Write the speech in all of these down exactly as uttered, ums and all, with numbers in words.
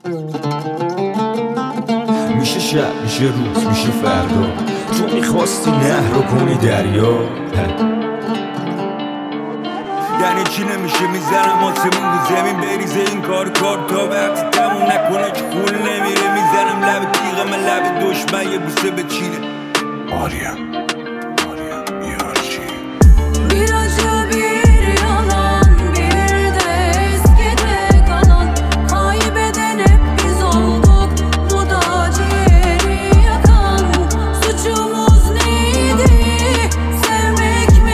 میشه شب میشه روز میشه فردا، تو میخواستی نهر رو کنی دریا. یعنی چی نمیشه میزنم آسمون رو زمین بریزه این کار کار تا وقتی تموم نکنه که خون نمیره. میزنم لب تیغم لب دشمن یه بوسه به چینه. آریم آریم یار چی bir acı bir yalan bir de eskide kalan, kaybeden hep biz olduk, bu da ciğeri yakan. Suçumuz neydi, sevmek mi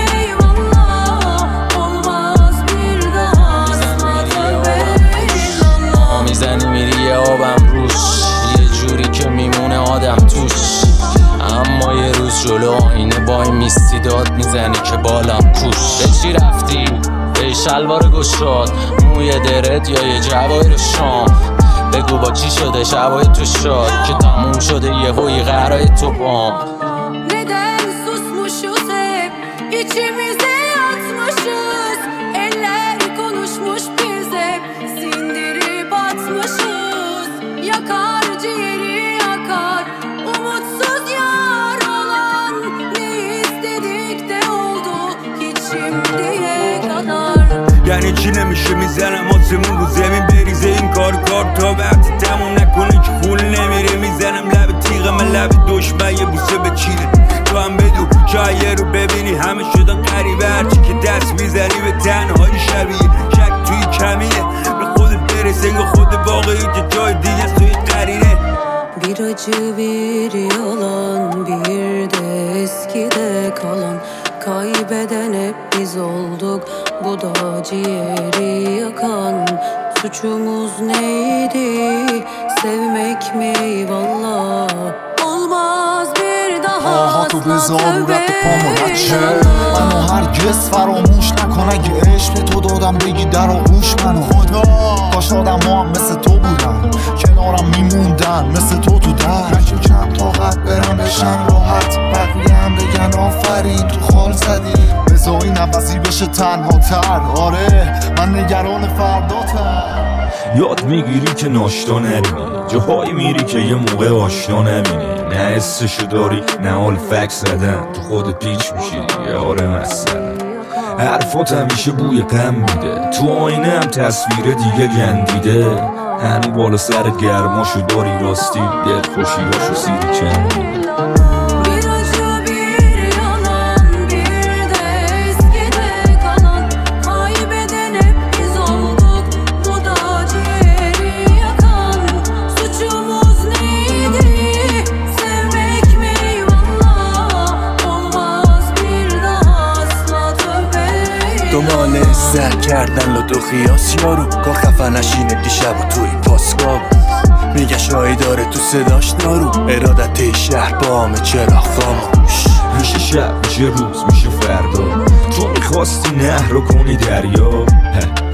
eyvallah, olmaz bir daha asla tövbe illallah. میزنی میری یه آبم روش، یه جوری که میمونه آدم توش. اما یه روز جلو آینه بای میستی داد میزنی که بالم کوش. به چی رفتی؟ به شلوار گشاد، موی درت یا یه جوایر شام. بگو با چی شده شبای تو شاد که تموم شده یه هوی قرای تو بام. Neden susmuşuz hep, içimize yatmışız. Eller konuşmuş biz hep, sindirip atmışız. Yakar ciğeri yakar, umutsuz yar olan. Ne istedik de oldu hiç şimdiye kadar. یعنی چی نمیشه میزنم آسمون رو زمین بریزه این کار کار تا وقتی تموم نکنه که خون نمیره. میزنم لب تیغم لب دشمن یه بوسه به چینه. تو هم بدو شاید رو ببینی همه شدن قریبه، هرچی که دست میزنی به تنهایی شبیه. شک توی کمیه به خودت برسه یا خود واقعی که جای دیگه توی قرینه. Bir acı bir yalan bir de eskide kalan, kaybeden hep biz olduk, bu da ciğeri yakan. Suçumuz neydi, sevmek mi eyvallah, olmaz bir daha آها تو asla بذار tövbe رپ پامو بچه illallah. منو هرگز فراموش نکن اگه عشق به تو دادم بگی در آغوش منو. خدا کاش آدم ها هم مثل تو بودن، کنارم میموندن مثل تو تو در. نکیم کم طاقت برم بشن راحت، بقیه هم بگن آفرین تو خال زدی. بذار این نفسی بشه تنها تر، آره من نگران فرداتم. یاد میگیری که ناشتا نبینی، جاهایی میری که یه موقع آشنا نبینی. نه حسشو داری نه حال فکر زدن، تو خود پیچ میشی دیگه. آره مثلا حرفات همیشه بوی غم میده، تو آینه هم تصویر دیگه گندیده. هنو بالا سرت گرماشو داری راستی، دل خوشیاشو سیری چندی. Bir acı bir yalan bir de eskide kalan, kaybeden hep biz olduk, bu da ciğeri yakan. Suçumuz neydi, sevmek mi eyvallah, olmaz bir daha asla tövbe دنبال سر کردن لطو خیاس یارو، که خفه نشینه دیشب و توی پاسگاه. میگه شایی داره تو صداش دارو، ارادت شهر با همه چرا خاموش. میشه شب میشه روز میشه فردا، تو میخواستی نهر رو کنی دریا.